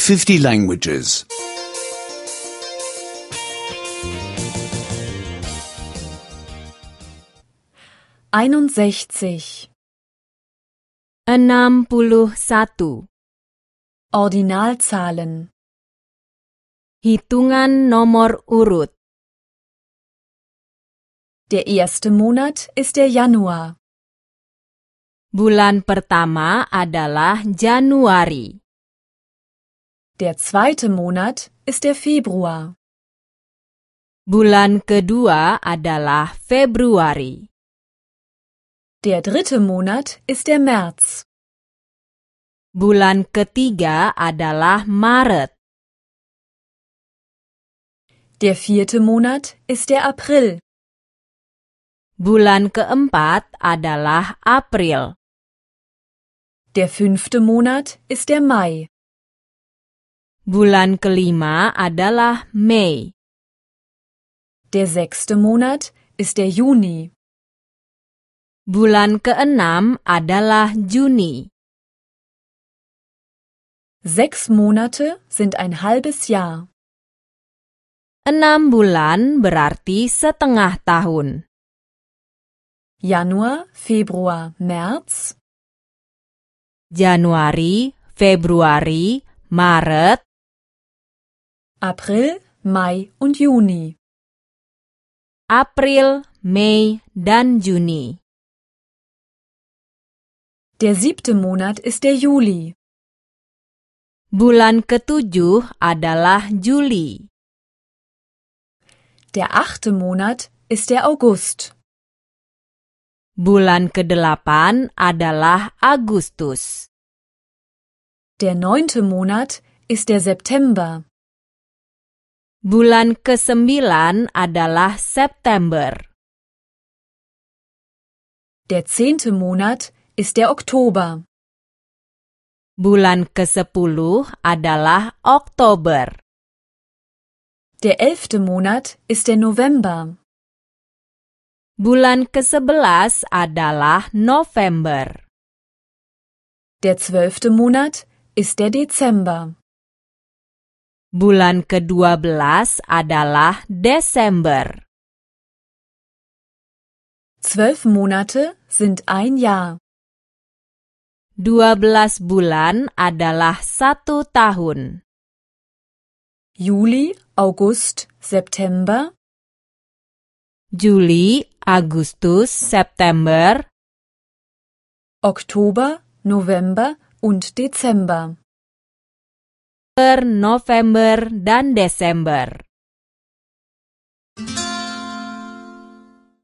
50 languages. 61. 61. Ordinalzahlen. Hitungan nomor urut. Der erste Monat ist der Januar. Bulan pertama adalah Januari. Der zweite Monat ist der Februar. Bulan kedua adalah Februari. Der dritte Monat ist der März. Bulan ketiga adalah Maret. Der vierte Monat ist der April. Bulan keempat adalah April. Der fünfte Monat ist der Mai. Bulan kelima adalah Mei. Der sechste Monat ist der Juni. Bulan keenam adalah Juni. 6 Monate sind ein halbes Jahr. 6 bulan berarti setengah tahun. Januar, Februar, März. Januari, Februari, Maret, April, Mai und Juni. April, Mei, dan Juni. Der siebte Monat ist der Juli. Bulan ketujuh adalah Juli. Der achte Monat ist der August. Bulan kedelapan adalah Agustus. Der neunte Monat ist der September. Bulan kesembilan adalah September. Der 10. Monat ist der Oktober. Bulan ke-10 adalah Oktober. Der 11. Monat ist der November. Bulan ke-11 adalah November. Der 12. Monat ist der Dezember. Bulan ke-12 adalah Desember. 12 Monate sind ein Jahr. 12 bulan adalah 1 tahun. Juli, August, September. Juli, Agustus, September. Oktober, November und Dezember. November dan Desember.